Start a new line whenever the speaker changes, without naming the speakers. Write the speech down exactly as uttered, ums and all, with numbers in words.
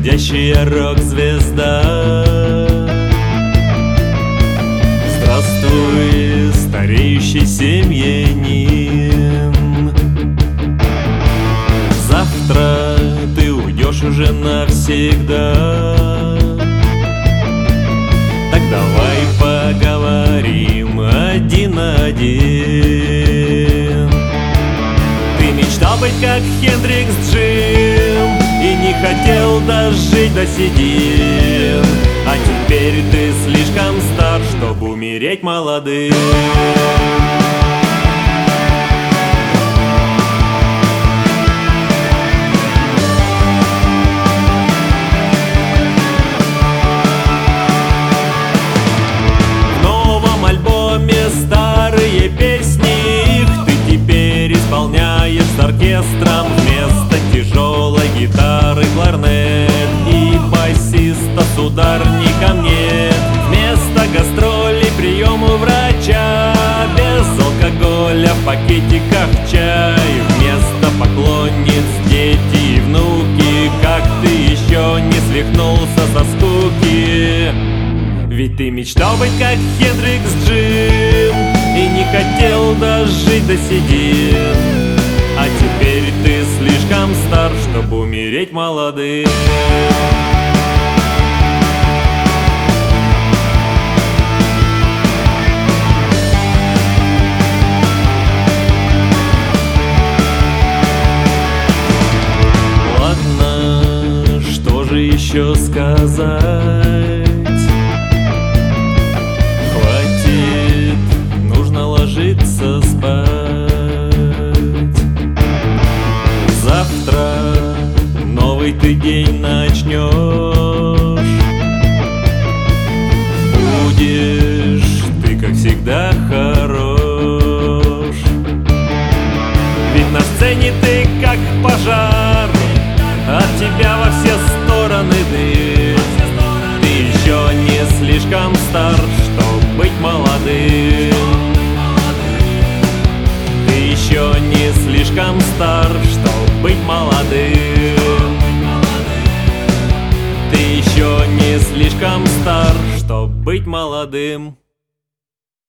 уходящая рок-звезда. Здравствуй, стареющий семьянин. Завтра ты уйдешь уже навсегда. Так давай поговорим один на один. Ты мечтал быть как Хендрикс Джим и не хотел дожить до седин. А теперь ты слишком стар, чтобы умереть молодым. В новом альбоме старые песни, их ты теперь исполняешь с оркестром. Вместо тяжелой гитары кларнет и басиста с ударником нет. Вместо гастролей прием у врача, без алкоголя в пакетиках чай. Вместо поклонниц дети и внуки, как ты еще не свихнулся со скуки? Ведь ты мечтал быть как Хендрикс Джим и не хотел дожить до седин. А теперь ты слишком стар, чтобы умереть молодым. Ладно, что же еще сказать? Хватит, нужно ложиться спать. Завтра новый ты день начнешь. Будешь ты, как всегда, хорош. Ведь на сцене ты как пожар, от тебя во все стороны дым. Ты еще не слишком стар, чтоб быть молодым. Ты еще не слишком стар, чтоб быть молодым. Ты еще не слишком стар, чтоб быть молодым.